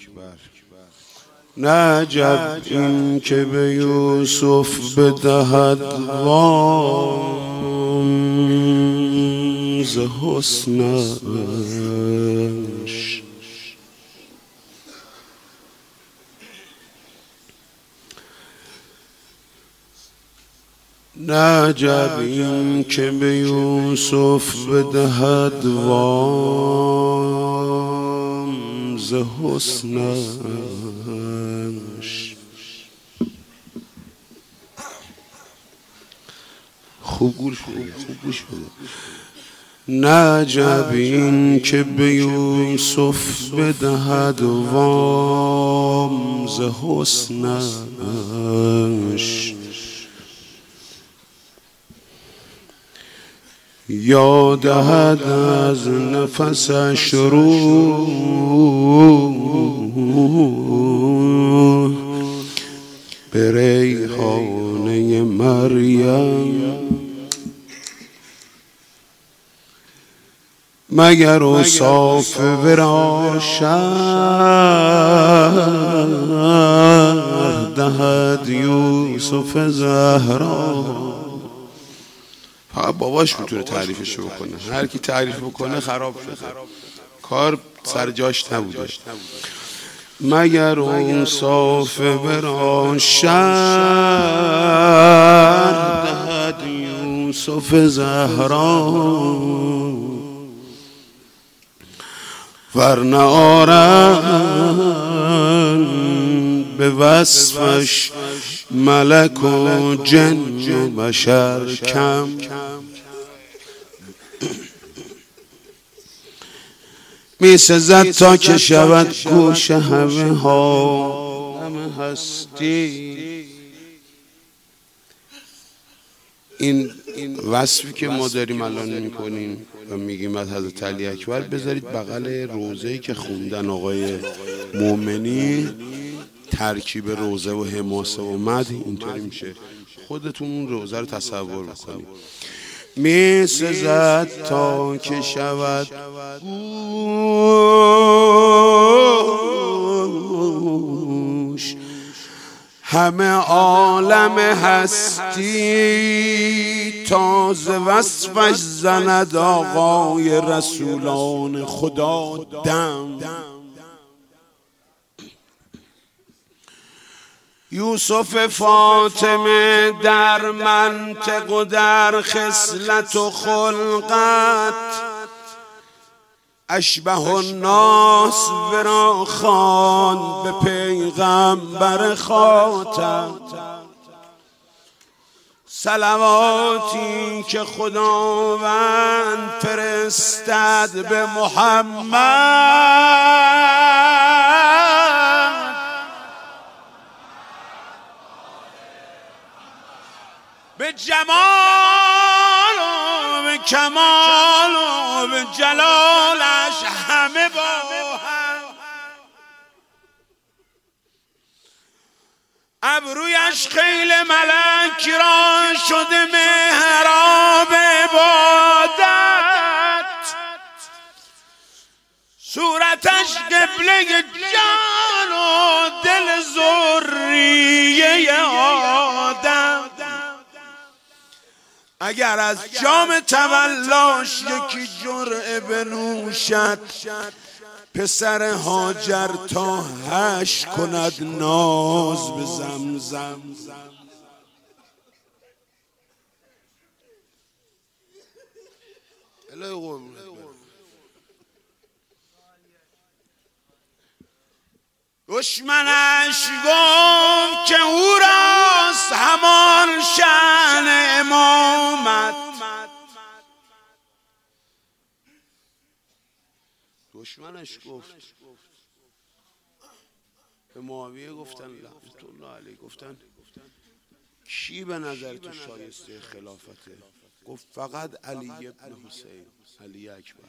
نه عجب این که به یوسف بدهد وام ز حسنش، نه عجب این که به یوسف بدهد وام ز حسنش. خوب گوش بده. نه عجب این که به یوسف بدهد وام ز حسنش، یا دهد از نفسش روح به ریحانه مریم، مگر اوصاف ورا شرح دهد یوسف زهرا. فقط باباش میتونه تعریفش بکنه، هر کی تعریف بکنه خراب شده، کار سر جاش نبوده. مگر اوصاف ورا شرح دهد یوسف زهرا، ورنه آرند به وصفش ملک و جن و بشر کم. می سزد تا که شود گوش همه ها همه هستی. این وصفی که ما داریم الان میکنیم و میگیم از حضرت علی اکبر، بذارید بغل روضه‌ای که خوندن آقای مومنی، ترکیب روضه و حماسه و مدح اینطوری میشه. خودتون اون روضه رو تصور بکنید. می سزد تا که شود گوش همه عالم هستی، تازه وصفش زند آقای رسولان خدا دم. یوسف فاطمه در منطق و در خصلت و خلقت، اشبه الناس ورا خواند به پیغمبر خاتم. صلواتی که خداوند فرستد به محمد، به جمال و به کمال و به جلالش همه با هم، ابرویش خیل ملک را شده محراب عبادت، صورتش قبله جان و دل ذریه آدم. اگر از جام تولاش یکی جرعه بنوشد، پسر هاجر تا 8 کند ناز به زمزم. دشمنش گفت که او راست همان شأن امامت. دشمنش گفت به معاویه، گفتن لعنت الله علیه، گفتن کی به نظر تو شایسته خلافته؟ گفت فقط علی ابن حسین، علی اکبر.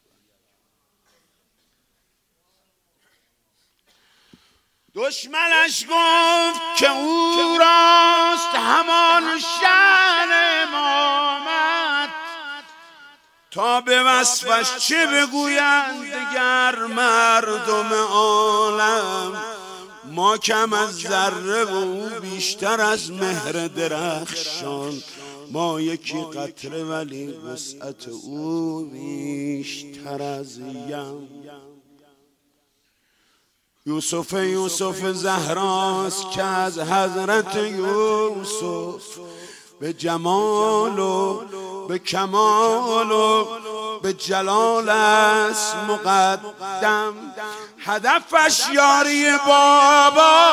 دشمنش گفت که او راست همان شأن امامت، تا به وصفش چه بگویند دگر مردم عالم. ما کم از ذره و او بیشتر از مهر درخشان. ما یکی قطره ولی وسعت او بیشتر از یم. یوسف زهراست که از حضرت یوسف به جمال و به کمال و به جلال است مقدم. هدفش یاری بابا،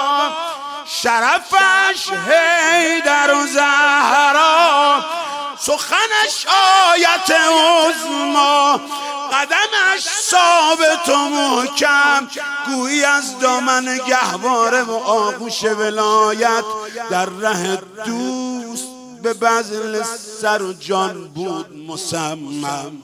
شرفش حیدر و زهرا، سخنش آیت عظما، قدمش ثابت و محکم، گویی از دامن گهواره و آغوش ولایت در ره دوست به بذل سر و جان بود مصمم.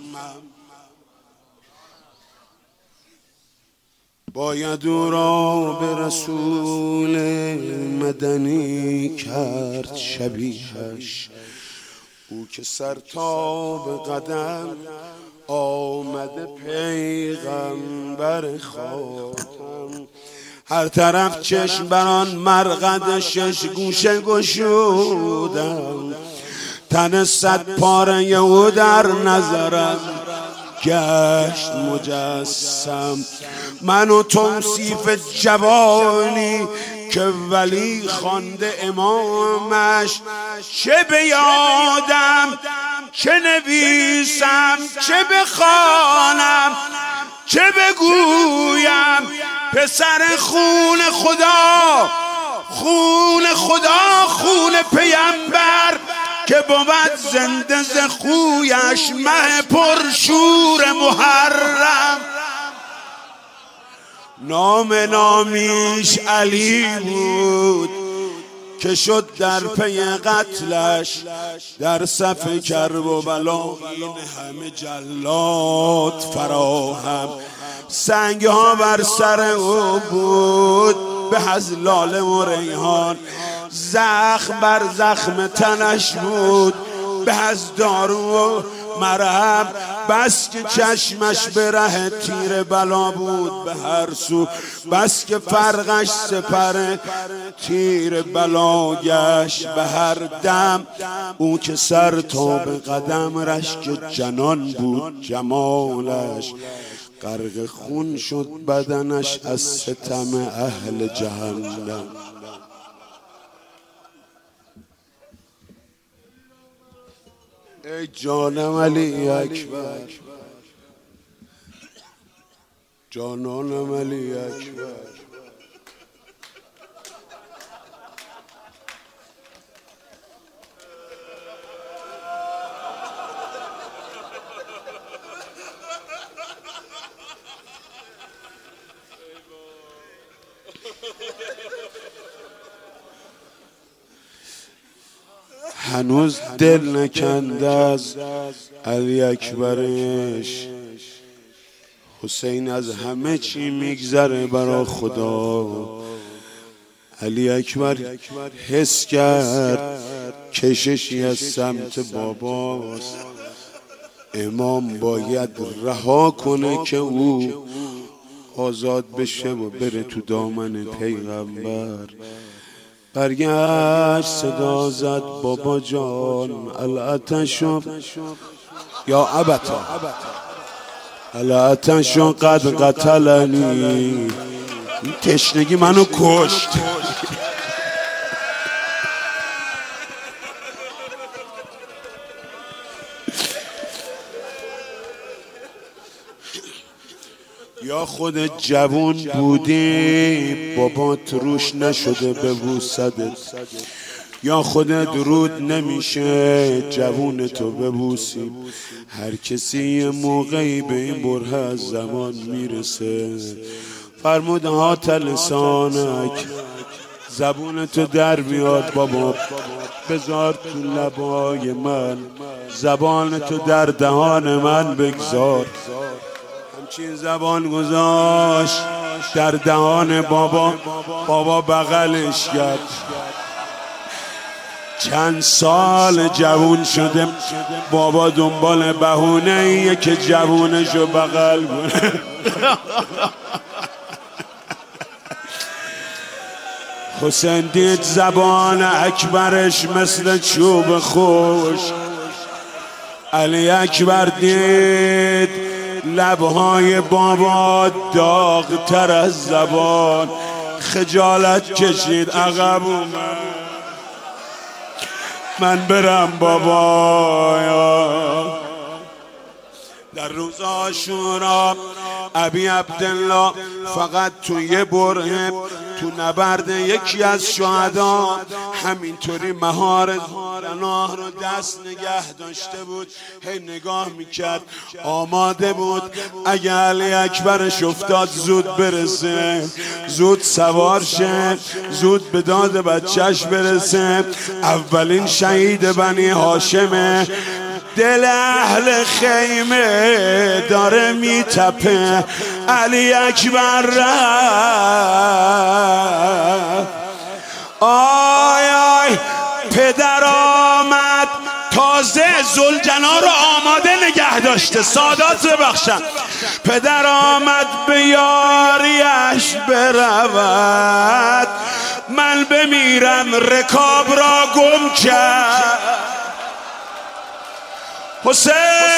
باید او را به رسول مدنی کرد شبیهش، او که سر تا به قدم آمده پیغمبر خاتم. هر طرف چشم بران مرقد شش گوشه گشودم، تن صد پاره او در نظرم گشت مجسم. من و توصیف جوانی که ولی خوانده امامش، چه به یادم چه نویسم چه بخوانم چه بگویم. پسر خون خدا، خون خدا، خون پیمبر، که بود زنده ز خویش مه پرشور محرم. نامیش علی بود که شد در پی قتلش، در صف کرب و بلا این همه جلاد فراهم. سنگ ها بر سر او بود به از لاله و ریحان، زخم بر زخم تنش بود به از دارو و مرهم. بس که چشمش به ره تیر بلا بود به هر سو، بس که فرقش سپر تیر بلا گشت به هر دم. او که سر تا به قدم رشک جنان بود جمالش، غرق خون شد بدنش از ستم اهل جهنم. ای جانم علی اکبر، جانانم علی اکبر. هنوز دل نکنده از علی اکبرش، حسین از همه چی میگذره برا خدا. علی اکبر حس کرد کششی از سمت باباست، امام باید رها کنه که او آزاد بشه و بره تو دامن پیغمبر. برگشت صدا زد بابا جان الاتشو یا ابتا، الاتشو قد قتلنی، این تشنگی منو کشت. یا خود جوون بودی بابات روش نشده ببوسدت، یا خودت رود نمیشه جوون تو ببوسی. هر کسی یه موقعی به این بره از زمان میرسه. فرمود هات لسانک، زبون تو در بیاد بابا، بذار تو لبای من، زبان تو در دهان من بگذار. همچین زبان گذاشت در دهان بابا، بابا بغلش کرد. چند سال جوون شده بابا دنبال بهونه ایه که جوونشو بغل کنه. حسین دید زبان اکبرش مثل چوب خوش، علی اکبر دید لبهای بابا داغ‌تر از زبان، خجالت کشید عقب اومد. من برم بابا. در روز عاشورا ابی عبدالله فقط تو یه بره تو نبرد یکی از شهدا همینطوری مهار جناح رو دست نگه داشته بود، هی نگاه میکرد، آماده بود اگه علی اکبرش افتاد زود برسه، زود سوار شه، زود به داد بچهش برسه. اولین شهید بنی هاشمه. دل اهل خیمه داره میتپه، علی اکبر رفت. آی آی پدر آمد، تازه زلجنا رو آماده نگه داشته، سادات ببخشن. پدر آمد به یاریش برود، من بمیرم رکاب را گم کرد. حسین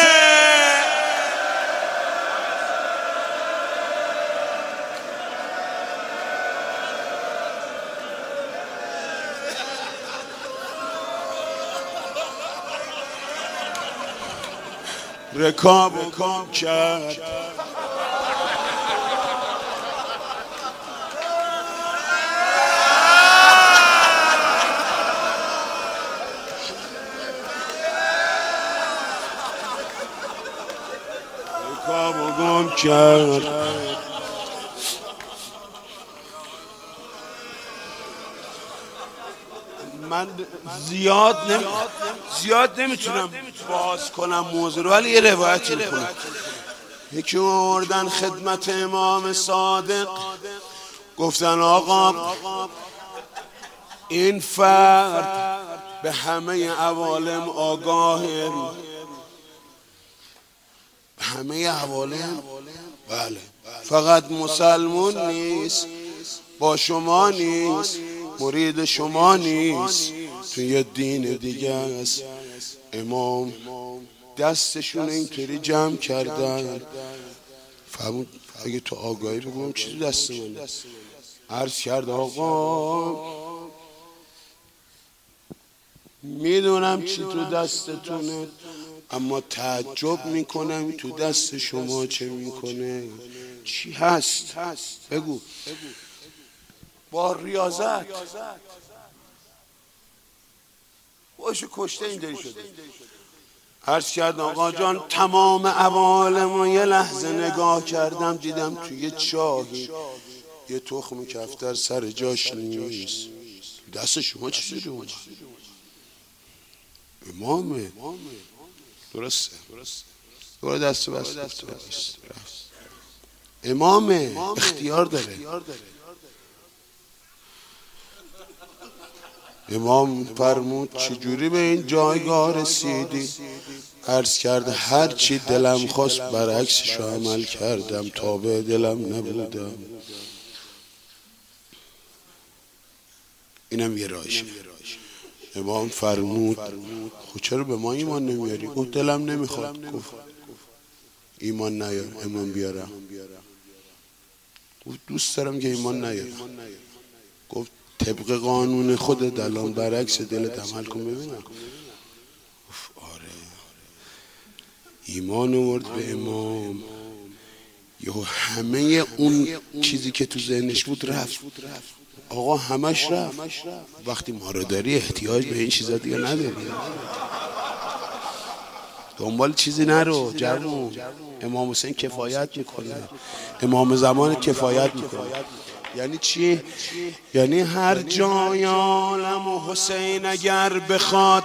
رکاب گم کرد. گم کرد. من زیاد نمیتونم باز کنم موضوع رو، ولی یه روایتی میکنم. یکی آوردن خدمت امام صادق، گفتن آقا این فرد به همه عوالم آگاهه. همه عوالم؟ بله. فقط مسلمون نیست، با شما نیست، مرید شما نیست، تو یه دین دیگه است. امام دستشون اینطوری جمع کردن. فهمون اگه تو آگاهی بگم چیزی دست من عرض کرد آقا میدونم چی تو دستتونه، اما تعجب میکنم تو دست شما چه میکنه. چی هست؟ بگو. با ریاضت باشو کشته اینطوری شده. عرض کرد آقا جان تمام عوالم یه لحظه نگاه کردم، دیدم تو یه چاهی یه تخم کفتر سر جاش نیست. دست شما چی شده اومد؟ امامه. درسته. دوباره دست بست. امامه، اختیار داره. امام فرمود چجوری به این جایگاه رسیدی؟ عرض کرد هر چی دلم خواست برعکسش عمل کردم، تابع دلم نبودم. اینم یه راهشه. امام فرمود خب چرا به ما ایمان نمیاری؟ گفت دلم نمیخواد. گفت ایمان نیار. امام بیارم. گفت دوست دارم که ایمان نیارم. گفت طبق قانون خودت الان برعکس دلت عمل کن ببینم. گفت آره. ایمان آورد به امام. یهو همه اون چیزی که تو ذهنش بود رفت. آقا همش رفت. وقتی ما رو داری احتیاج به این چیزا دیگه نداری. دنبال چیزی نرو جوون. امام حسین کفایت میکنه، امام زمان کفایت میکنه. یعنی چی؟ یعنی هر جای عالم و حسین اگر بخواد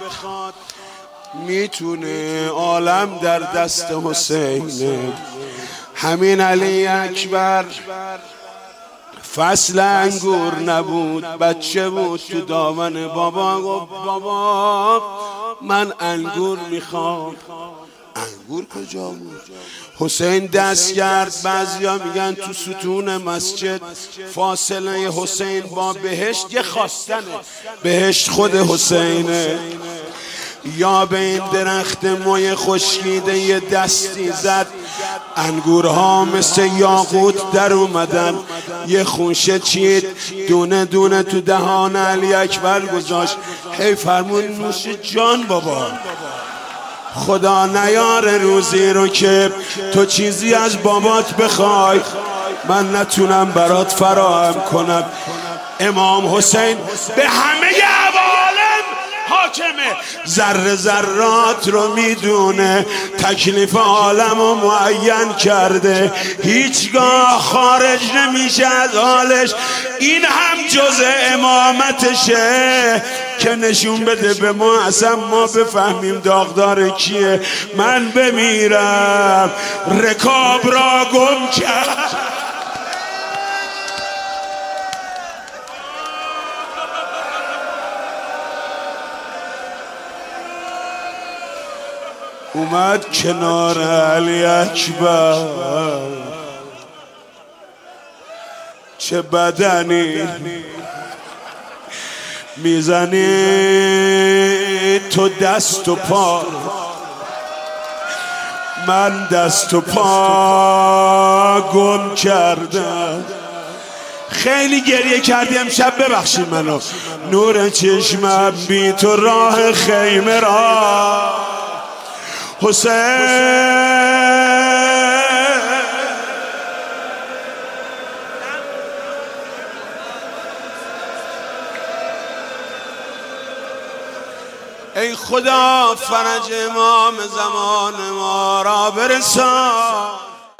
میتونه، عالم در دست حسینه. همین علی اکبر فصل انگور نبود، بچه بود تو دامن بابا. گفت بابا من انگور میخوام. انگور کجا بود؟ حسین دست کرد. بعضیا میگن تو ستون مسجد فاصله حسین با بهشت یه خواستنه، بهشت خود حسینه. یا به این درخت موی خشکیده یه دستی زد، انگورها مثل یاقوت در اومدن. یه خوشه چید، دونه دونه تو دهان علی اکبر گذاشت. هی فرمون نوش جان بابا، خدا نیاره روزی رو که تو چیزی از بابات بخوای من نتونم برات فراهم کنم. امام حسین به همه عوالم حاکمه، ذره ذرات رو میدونه، تکلیف عالم رو معین کرده، هیچگاه خارج نمیشه از حالش. این هم جز امامتشه که نشون بده به ما، اصلا ما بفهمیم داغدار کیه. من بمیرم رکاب را گم کرد. اومد کنار علی اکبر، چه بدنی میزنی تو دست و پا، من دست و پا گم کردم. خیلی گریه کردی امشب، ببخشید منو. نور چشمم بی تو راه خیمه را حسین. ای خدا فرج امام زمان ما را برسان.